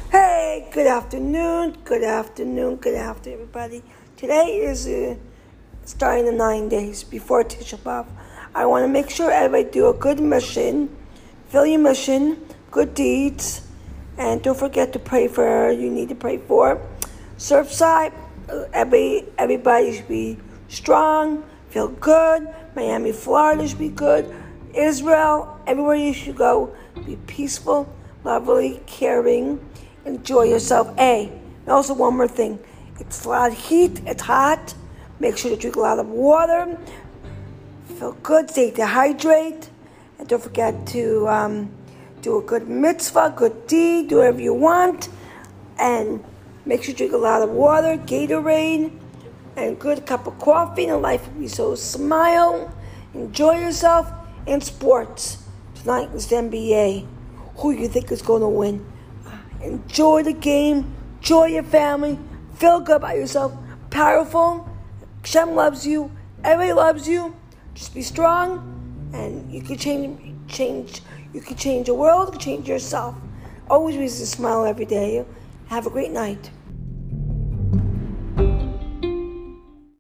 Hey, good afternoon, everybody. Today is starting the 9 days before Tisha B'Av. I want to make sure everybody do a good mission, fill your mission, good deeds, and don't forget to pray for you need to pray for. Surfside, everybody should be strong, feel good. Miami, Florida should be good. Israel, everywhere you should go, be peaceful, lovely, caring. Enjoy yourself. And also one more thing. It's a lot of heat. It's hot. Make sure to drink a lot of water. Feel good. Stay dehydrated. And don't forget to do a good mitzvah, good deed. Do whatever you want. And make sure to drink a lot of water, Gatorade, and a good cup of coffee. And life will be so smile. Enjoy yourself. In sports. Tonight is the NBA. Who you think is going to win? Enjoy the game, enjoy your family, feel good about yourself, powerful. Hashem loves you, everybody loves you. Just be strong, and you can change. You can change the world, you can change yourself. Always reason to smile every day. Have a great night.